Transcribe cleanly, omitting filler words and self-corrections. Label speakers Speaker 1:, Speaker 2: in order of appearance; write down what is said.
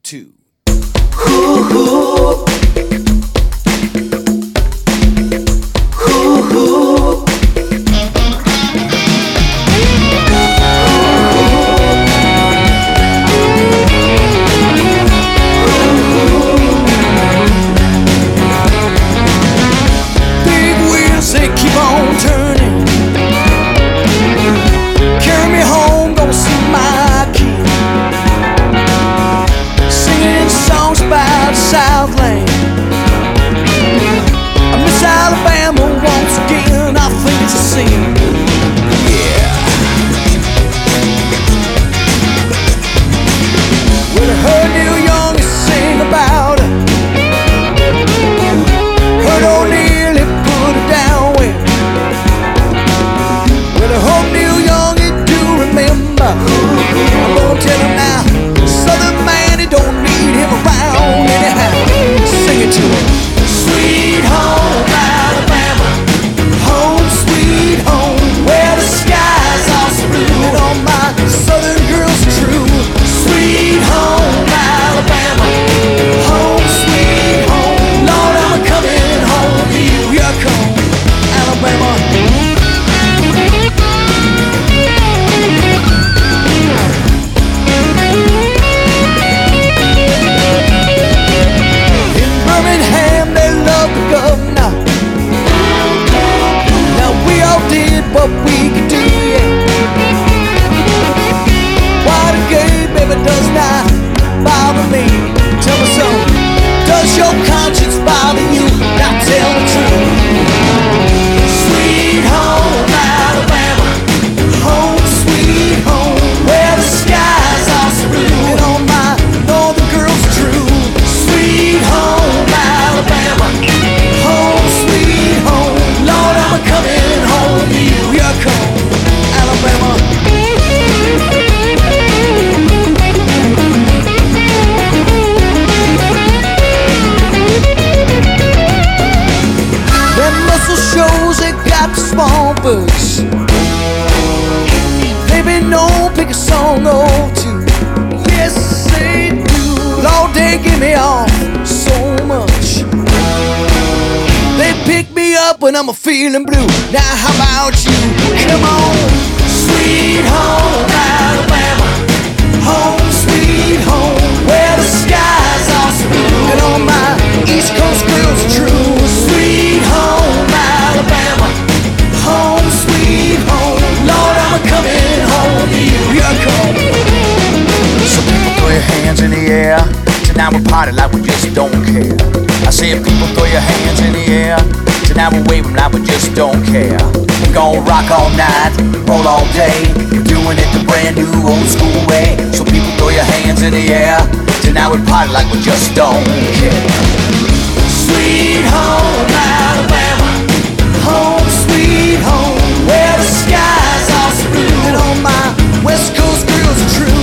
Speaker 1: 2.
Speaker 2: Big wheels, they keep on turning. Carry me home, gonna see my kid. Singing songs about Southland. I miss Alabama once again, I think it's a sin. Yeah. Well, I heard Neil Young sing about her. Heard O'Neill, he put it down well. Well, I hope Neil Young, he do remember. I'm gonna tell him now, Southern man, he don't need him around anyhow. Sing it to him. Sweet home Alabama, home sweet home, where the skies are so blue and all my Southern girls are true. Sweet home Alabama, home sweet home, Lord, I'm coming home to you. Here I come, Alabama. In Birmingham, they love the governor. Now we all did what we could do, yeah. White and gay, baby, does not bother me. Tell me something, does your conscience bother you? Now tell the truth. Sweet home Alabama, home sweet home, where the skies are so blue and all my northern girls are true. Sweet home Alabama, home sweet home, Lord, I'm coming home to you. Here I come, Alabama. Them muscle shows, they got the small books. They be known, pick a song or two. Yes, they do. Lord, they give me off so much. They pick me up when I'm a feeling blue. Now how about you? Come on. Sweet home Alabama, home sweet home, where the skies are so blue and all my East Coast girls are true. Sweet home Alabama, home sweet home, Lord, I'm coming home to you. Here I come.
Speaker 3: So people throw your hands in the air. Tonight we party like we just don't care. I said people throw your hands in the air. Tonight we wave them like we just don't care. We gon' rock all night, roll all day. We're doing it the brand new old school way. So people throw your hands in the air. Tonight we party like we just don't care.
Speaker 2: Sweet home Alabama, home sweet home, where the skies are so blue and all my West Coast girls are true.